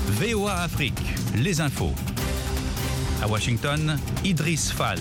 VOA Afrique, les infos. À Washington, Idriss Fall.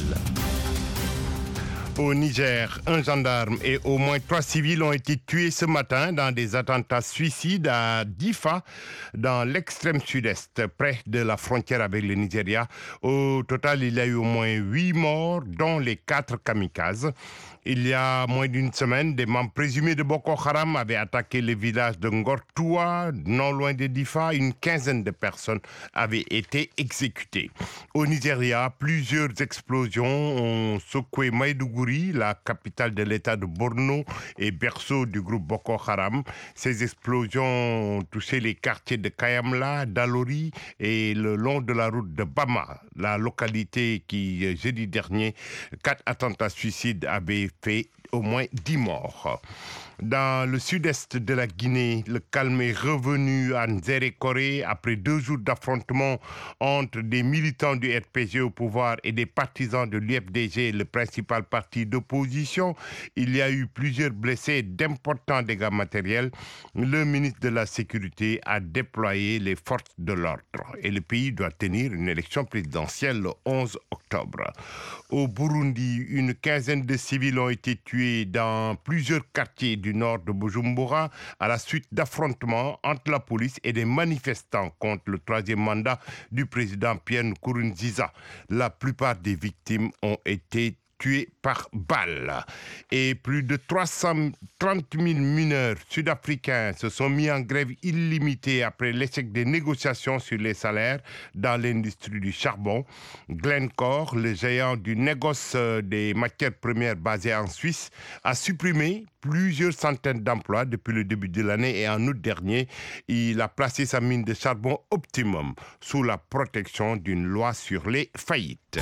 Au Niger, un gendarme et au moins 3 civils ont été tués ce matin dans des attentats suicides à Difa, dans l'extrême sud-est, près de la frontière avec le Nigeria. Au total, il y a eu au moins 8 morts, dont les 4 kamikazes. Il y a moins d'une semaine, des membres présumés de Boko Haram avaient attaqué le village de Ngortoua, non loin de Difa. Une quinzaine de personnes avaient été exécutées. Au Nigeria, plusieurs explosions ont secoué Maïdougouri, la capitale de l'état de Borno et berceau du groupe Boko Haram. Ces explosions ont touché les quartiers de Kayamla, d'Alori et le long de la route de Bama, la localité qui, jeudi dernier, 4 attentats suicides avaient fait au moins 10 morts. Dans le sud-est de la Guinée, le calme est revenu à Nzérékoré après 2 jours d'affrontements entre des militants du RPG au pouvoir et des partisans de l'UFDG, le principal parti d'opposition. Il y a eu plusieurs blessés et d'importants dégâts matériels. Le ministre de la Sécurité a déployé les forces de l'ordre et le pays doit tenir une élection présidentielle le 11 octobre. Au Burundi, une quinzaine de civils ont été tués dans plusieurs quartiers du nord de Bujumbura à la suite d'affrontements entre la police et des manifestants contre le 3e mandat du président Pierre Nkurunziza. La plupart des victimes ont été tués par balle. Et plus de 330 000 mineurs sud-africains se sont mis en grève illimitée après l'échec des négociations sur les salaires dans l'industrie du charbon. Glencore, le géant du négoce des matières premières basé en Suisse, a supprimé plusieurs centaines d'emplois depuis le début de l'année et en août dernier, il a placé sa mine de charbon Optimum sous la protection d'une loi sur les faillites.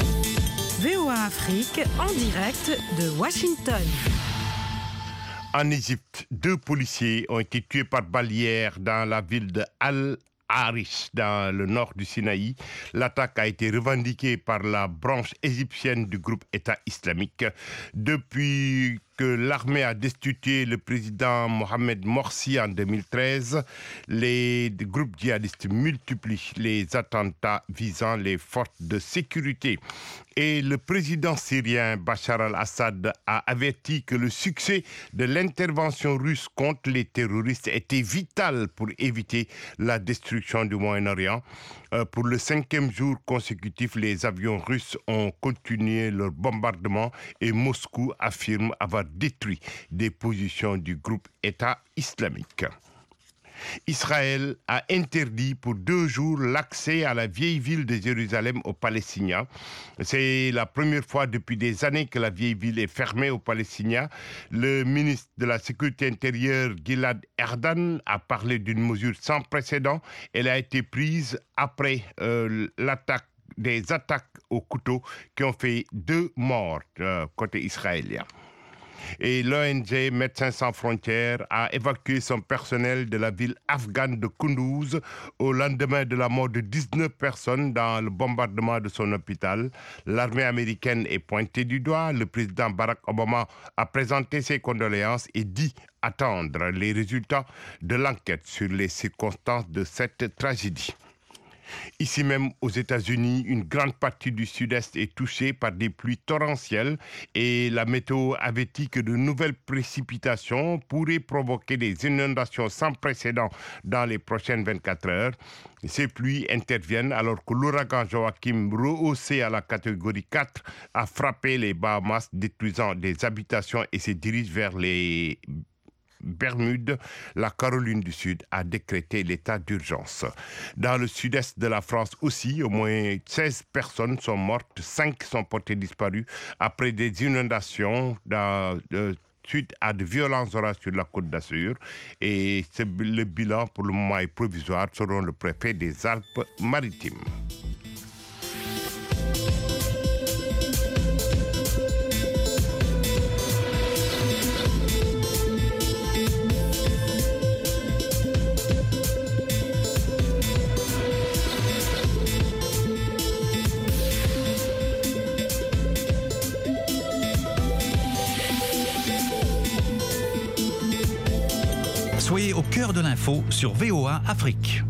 VOA Afrique, en direct de Washington. En Égypte, 2 policiers ont été tués par balle hier dans la ville de Al-Arish, dans le nord du Sinaï. L'attaque a été revendiquée par la branche égyptienne du groupe État islamique. Depuis que l'armée a destitué le président Mohamed Morsi en 2013, les groupes djihadistes multiplient les attentats visant les forces de sécurité. Et le président syrien Bachar al-Assad a averti que le succès de l'intervention russe contre les terroristes était vital pour éviter la destruction du Moyen-Orient. Pour le 5e jour consécutif, les avions russes ont continué leur bombardement et Moscou affirme avoir détruit des positions du groupe État islamique. Israël a interdit pour 2 jours l'accès à la vieille ville de Jérusalem aux Palestiniens. C'est la première fois depuis des années que la vieille ville est fermée aux Palestiniens. Le ministre de la Sécurité intérieure, Gilad Erdan, a parlé d'une mesure sans précédent. Elle a été prise après des attaques au couteau qui ont fait 2 morts côté israélien. Et l'ONG Médecins sans frontières a évacué son personnel de la ville afghane de Kunduz au lendemain de la mort de 19 personnes dans le bombardement de son hôpital. L'armée américaine est pointée du doigt. Le président Barack Obama a présenté ses condoléances et dit attendre les résultats de l'enquête sur les circonstances de cette tragédie. Ici même aux États-Unis, une grande partie du sud-est est touchée par des pluies torrentielles et la météo avertit que de nouvelles précipitations pourraient provoquer des inondations sans précédent dans les prochaines 24 heures. Ces pluies interviennent alors que l'ouragan Joachim, rehaussé à la catégorie 4, a frappé les Bahamas, détruisant des habitations et se dirige vers les Bermudes. La Caroline du Sud a décrété l'état d'urgence. Dans le sud-est de la France aussi, au moins 16 personnes sont mortes, 5 sont portées disparues après des inondations suite à de violents orages sur la côte d'Azur. Et le bilan pour le moment est provisoire selon le préfet des Alpes-Maritimes. Soyez au cœur de l'info sur VOA Afrique.